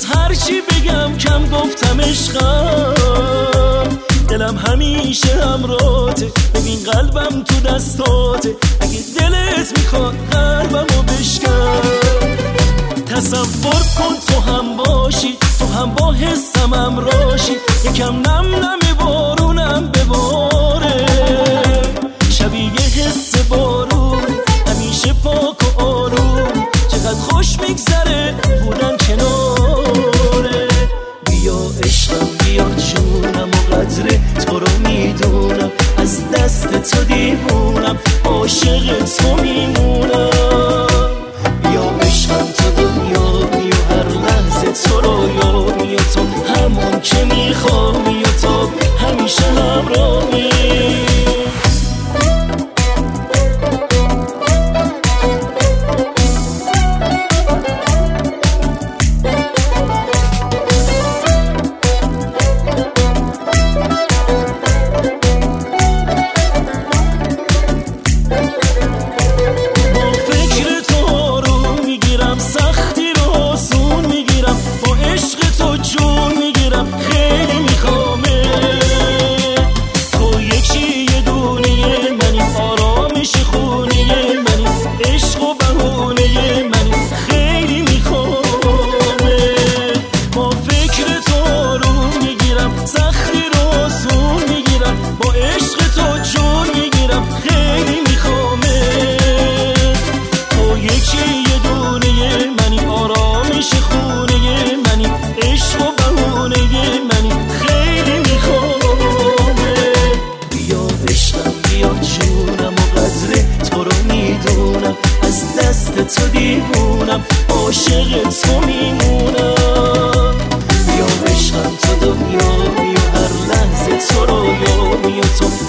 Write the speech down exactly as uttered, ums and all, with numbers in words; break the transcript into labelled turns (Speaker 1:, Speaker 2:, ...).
Speaker 1: از هر چی بگم کم گفتم عشقم، دلم همیشه همراته، ببین قلبم تو دستاته، اگه دلت میخواد قلبمو بشکن. تصور کن تو هم باشی، تو هم با حسم همراشی، یکم نم نم بارونم بباره، شبیه حس بارون همیشه پاک و آروم، چقدر خوش میگذره بودن کناره. بیا عشقم بیا جونم و قدر تو رو میدونم، از دست تو دیوونم، عاشق تو میمونم. بیا عشقم تو دنیایی و هر لحظه تو رویایی، و تو همون که میخوایی و تو همیشه همراهی. تو دیوونم، عاشق تو میمونم. بیا عشقم تو دنیایی و هر لحظه تو رویایی، و تو